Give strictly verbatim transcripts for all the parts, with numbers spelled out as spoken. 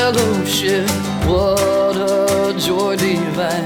fellowship, what a joy divine.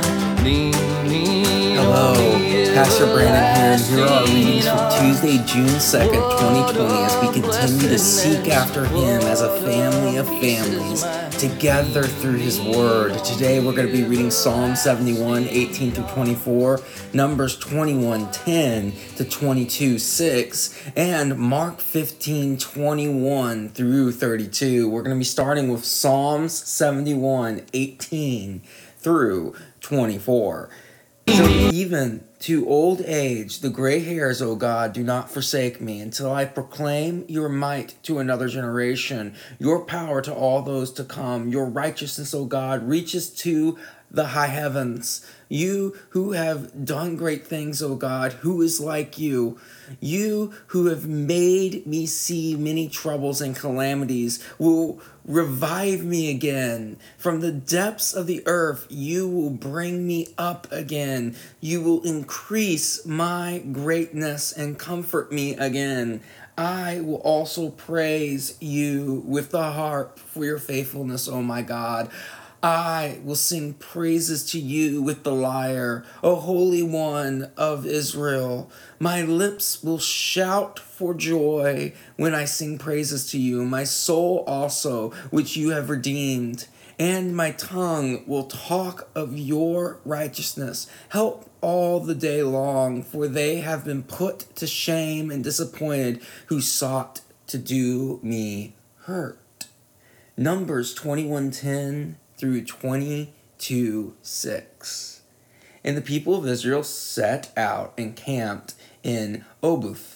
Hello, Pastor Brandon here, and here are our readings for Tuesday, June second, twenty twenty, as we continue to seek after Him as a family of families, together through His Word. Today we're going to be reading Psalm seventy-one, eighteen through twenty-four, Numbers twenty-one, ten to twenty-two, six, and Mark fifteen, twenty-one through thirty-two. We're going to be starting with Psalms seventy-one, eighteen through twenty-four. So even to old age, the gray hairs, O God, do not forsake me, until I proclaim your might to another generation, your power to all those to come. Your righteousness, O God, reaches to the high heavens. You who have done great things, O God, who is like you? You who have made me see many troubles and calamities will revive me again. From the depths of the earth, you will bring me up again. You will increase my greatness and comfort me again. I will also praise you with the harp for your faithfulness, O my God. I will sing praises to you with the lyre, O Holy One of Israel. My lips will shout for joy when I sing praises to you, my soul also, which you have redeemed. And my tongue will talk of your righteousness. Help all the day long, for they have been put to shame and disappointed who sought to do me hurt. Numbers twenty-one ten through twenty-two six. And the people of Israel set out and camped in Oboth.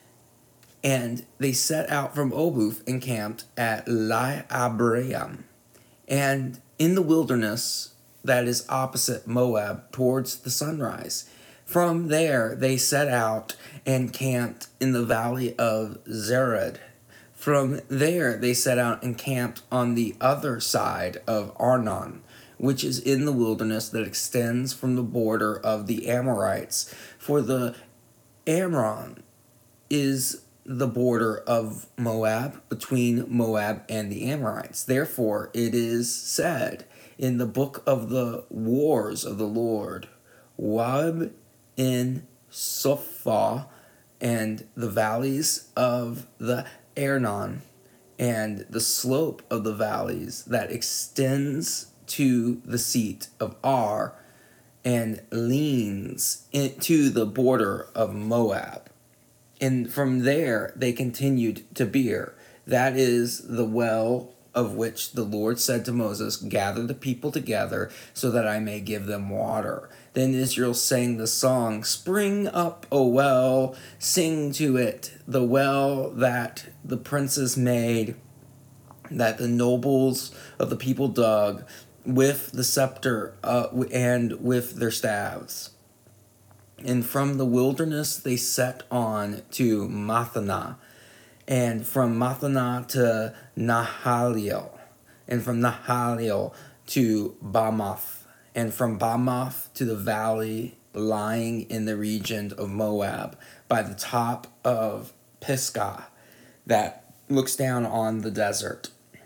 And they set out from Oboth and camped at Lai-Abraham, and in the wilderness that is opposite Moab towards the sunrise. From there they set out and camped in the valley of Zered. From there they set out and camped on the other side of Arnon, which is in the wilderness that extends from the border of the Amorites. For the Amron is the border of Moab, between Moab and the Amorites. Therefore it is said in the book of the wars of the Lord, Wab in Sophah, and the valleys of the Arnon, and the slope of the valleys that extends to the seat of Ar, and leans into the border of Moab. And from there they continued to Beer. That is the well of which the Lord said to Moses, gather the people together so that I may give them water. Then Israel sang the song, spring up, O well, sing to it, the well that the princes made, that the nobles of the people dug, with the scepter uh, and with their staves. And from the wilderness they set on to Mathanah, and from Mathanah to Nahaliel, and from Nahaliel to Bamoth, and from Bamoth to the valley lying in the region of Moab, by the top of Pisgah, that looks down on the desert.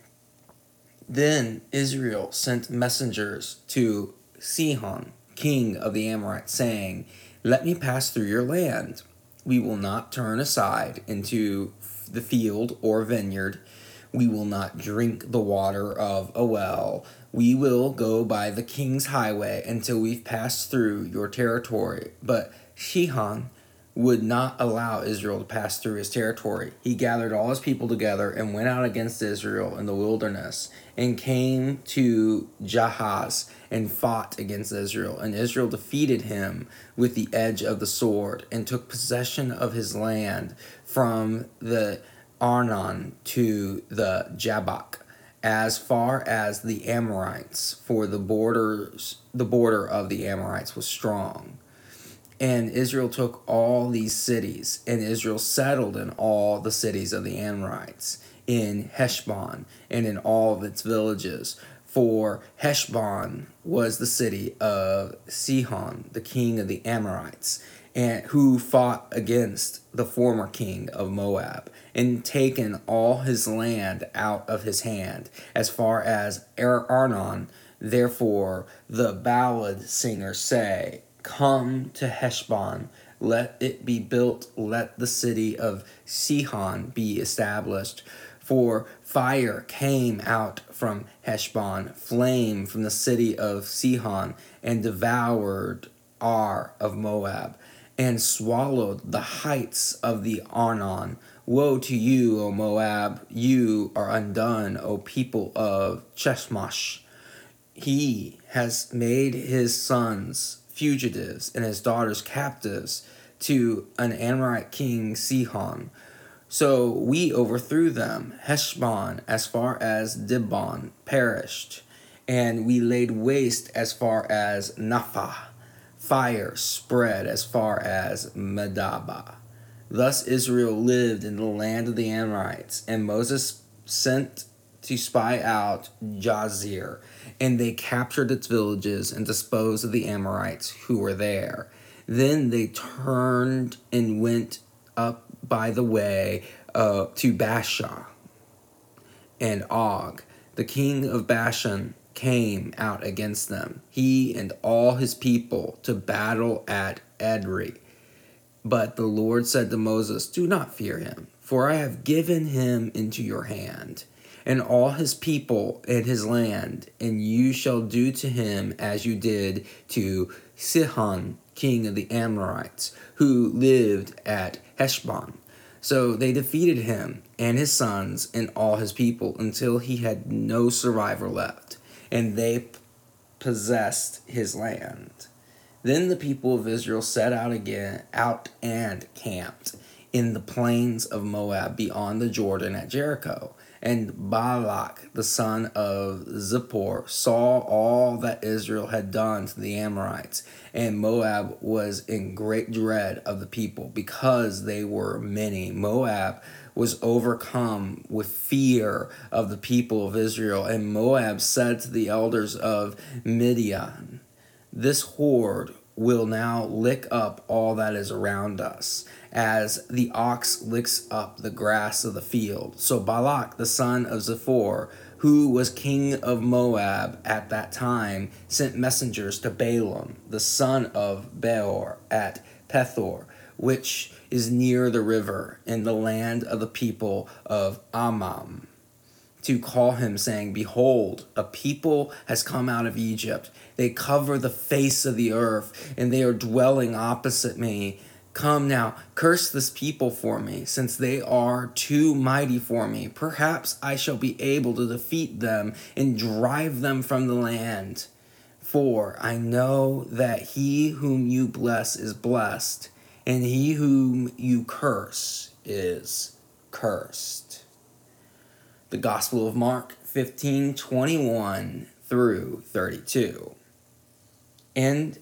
Then Israel sent messengers to Sihon, king of the Amorites, saying, let me pass through your land. We will not turn aside into the field or vineyard. We will not drink the water of a well. We will go by the king's highway until we've passed through your territory. But Sihon would not allow Israel to pass through his territory. He gathered all his people together and went out against Israel in the wilderness, and came to Jahaz and fought against Israel. And Israel defeated him with the edge of the sword, and took possession of his land from the Arnon to the Jabbok, as far as the Amorites, for the borders the border of the Amorites was strong. And Israel took all these cities, and Israel settled in all the cities of the Amorites, in Heshbon, and in all of its villages. For Heshbon was the city of Sihon, the king of the Amorites, and who fought against the former king of Moab, and taken all his land out of his hand, as far as Arnon. Therefore the ballad singers say, Come to Heshbon, let it be built, let the city of Sihon be established. For fire came out from Heshbon, flame from the city of Sihon, and devoured Ar of Moab, and swallowed the heights of the Arnon. Woe to you, O Moab! You are undone, O people of Chemosh. He has made his sons fugitives and his daughters captives to an Amorite king, Sihon. So we overthrew them. Heshbon, as far as Dibon, perished, and we laid waste as far as Naphah. Fire spread as far as Medaba. Thus Israel lived in the land of the Amorites, and Moses sent to spy out Jazer, and they captured its villages and disposed of the Amorites who were there. Then they turned and went up by the way uh, to Bashan, and Og, the king of Bashan, came out against them, he and all his people, to battle at Edrei. But the Lord said to Moses, Do not fear him, for I have given him into your hand, and all his people and his land, and you shall do to him as you did to Sihon, king of the Amorites, who lived at Heshbon. So they defeated him and his sons and all his people until he had no survivor left, and they possessed his land. Then the people of Israel set out again, out and camped in the plains of Moab beyond the Jordan at Jericho. And Balak, the son of Zippor, saw all that Israel had done to the Amorites, and Moab was in great dread of the people, because they were many. Moab was overcome with fear of the people of Israel, and Moab said to the elders of Midian, This horde will now lick up all that is around us, as the ox licks up the grass of the field. So Balak, the son of Zippor, who was king of Moab at that time, sent messengers to Balaam, the son of Beor, at Pethor, which is near the river, in the land of the people of Ammon, to call him, saying, Behold, a people has come out of Egypt. They cover the face of the earth, and they are dwelling opposite me. Come now, curse this people for me, since they are too mighty for me. Perhaps I shall be able to defeat them and drive them from the land. For I know that he whom you bless is blessed, and he whom you curse is cursed. The Gospel of Mark fifteen twenty-one through thirty-two. And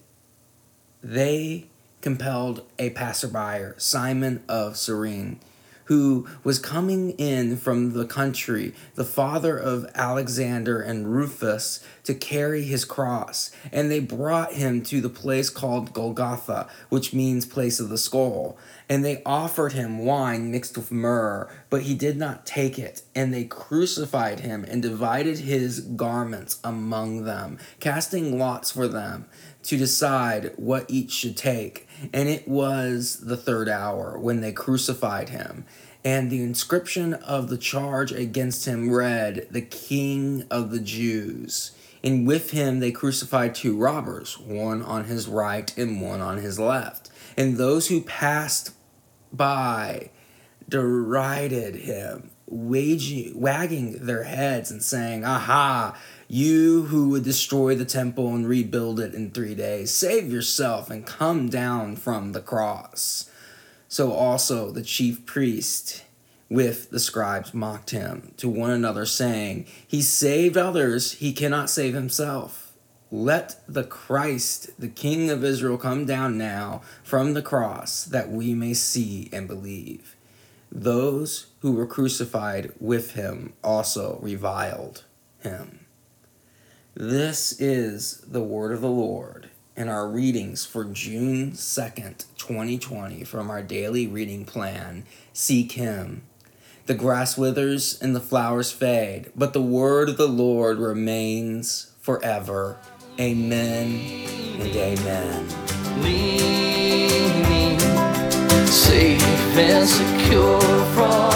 they compelled a passerby, Simon of Cyrene, who was coming in from the country, the father of Alexander and Rufus, to carry his cross. And they brought him to the place called Golgotha, which means place of the skull. And they offered him wine mixed with myrrh, but he did not take it. And they crucified him and divided his garments among them, casting lots for them to decide what each should take. And it was the third hour when they crucified him. And the inscription of the charge against him read, The King of the Jews. And with him they crucified two robbers, one on his right and one on his left. And those who passed by derided him, waging, wagging their heads and saying, Aha, you who would destroy the temple and rebuild it in three days, save yourself and come down from the cross. So also the chief priest with the scribes mocked him to one another, saying, He saved others, he cannot save himself. Let the Christ, the King of Israel, come down now from the cross, that we may see and believe. Those who were crucified with him also reviled him. This is the word of the Lord. in our readings for June second, twenty twenty, from our daily reading plan, Seek Him. The grass withers and the flowers fade, but the word of the Lord remains forever. Amen and amen. Leaning, safe and secure from